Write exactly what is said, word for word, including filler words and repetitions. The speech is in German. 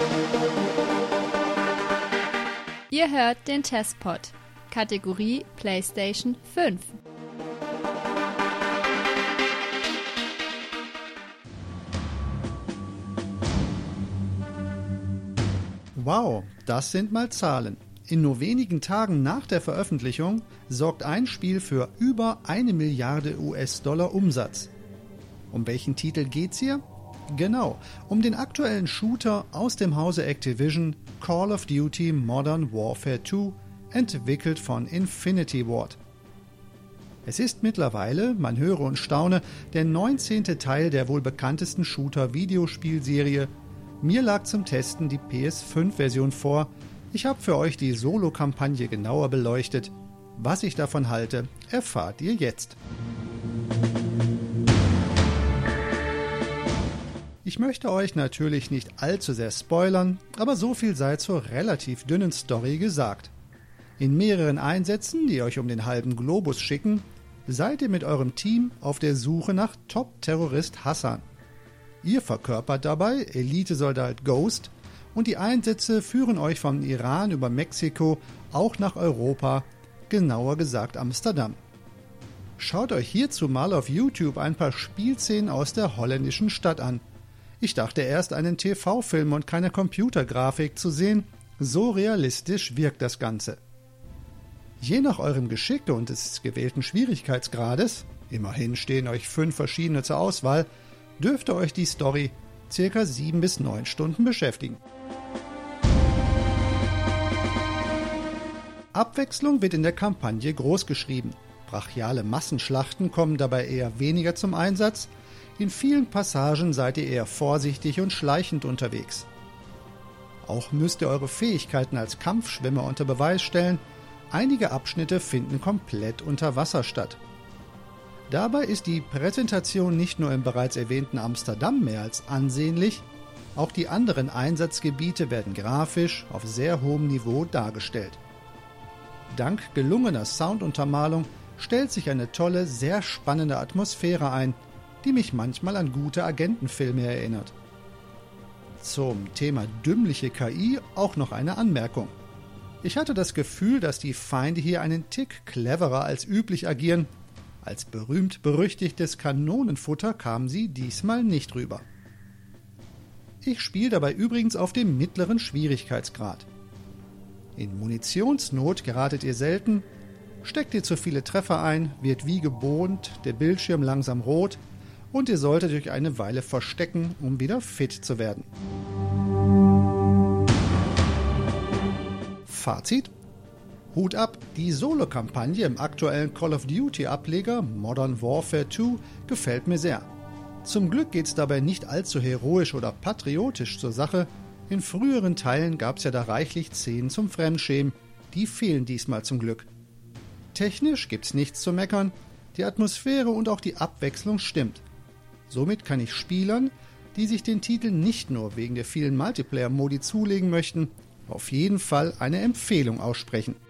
Ihr hört den Testpod, Kategorie PlayStation fünf. Wow, das sind mal Zahlen. In nur wenigen Tagen nach der Veröffentlichung sorgt ein Spiel für über eine Milliarde U S-Dollar Umsatz. Um welchen Titel geht's hier? Genau, um den aktuellen Shooter aus dem Hause Activision, Call of Duty Modern Warfare zwei, entwickelt von Infinity Ward. Es ist mittlerweile, man höre und staune, der neunzehnte Teil der wohl bekanntesten Shooter-Videospielserie. Mir lag zum Testen die P S fünf Version vor. Ich habe für euch die Solo-Kampagne genauer beleuchtet. Was ich davon halte, erfahrt ihr jetzt. Ich möchte euch natürlich nicht allzu sehr spoilern, aber so viel sei zur relativ dünnen Story gesagt. In mehreren Einsätzen, die euch um den halben Globus schicken, seid ihr mit eurem Team auf der Suche nach Top-Terrorist Hassan. Ihr verkörpert dabei Elitesoldat Ghost und die Einsätze führen euch vom Iran über Mexiko auch nach Europa, genauer gesagt Amsterdam. Schaut euch hierzu mal auf YouTube ein paar Spielszenen aus der holländischen Stadt an. Ich dachte erst, einen T V-Film und keine Computergrafik zu sehen, so realistisch wirkt das Ganze. Je nach eurem Geschick und des gewählten Schwierigkeitsgrades, immerhin stehen euch fünf verschiedene zur Auswahl, dürfte euch die Story circa sieben bis neun Stunden beschäftigen. Abwechslung wird in der Kampagne großgeschrieben. Brachiale Massenschlachten kommen dabei eher weniger zum Einsatz. In vielen Passagen seid ihr eher vorsichtig und schleichend unterwegs. Auch müsst ihr eure Fähigkeiten als Kampfschwimmer unter Beweis stellen. Einige Abschnitte finden komplett unter Wasser statt. Dabei ist die Präsentation nicht nur im bereits erwähnten Amsterdam mehr als ansehnlich, auch die anderen Einsatzgebiete werden grafisch auf sehr hohem Niveau dargestellt. Dank gelungener Sounduntermalung stellt sich eine tolle, sehr spannende Atmosphäre ein, die mich manchmal an gute Agentenfilme erinnert. Zum Thema dümmliche K I auch noch eine Anmerkung. Ich hatte das Gefühl, dass die Feinde hier einen Tick cleverer als üblich agieren. Als berühmt-berüchtigtes Kanonenfutter kamen sie diesmal nicht rüber. Ich spiele dabei übrigens auf dem mittleren Schwierigkeitsgrad. In Munitionsnot geratet ihr selten, steckt ihr zu viele Treffer ein, wird wie gewohnt der Bildschirm langsam rot und ihr solltet euch eine Weile verstecken, um wieder fit zu werden. Fazit: Hut ab, die Solo-Kampagne im aktuellen Call of Duty-Ableger Modern Warfare zwei gefällt mir sehr. Zum Glück geht's dabei nicht allzu heroisch oder patriotisch zur Sache. In früheren Teilen gab's ja da reichlich Szenen zum Fremdschämen, die fehlen diesmal zum Glück. Technisch gibt's nichts zu meckern, die Atmosphäre und auch die Abwechslung stimmt. Somit kann ich Spielern, die sich den Titel nicht nur wegen der vielen Multiplayer-Modi zulegen möchten, auf jeden Fall eine Empfehlung aussprechen.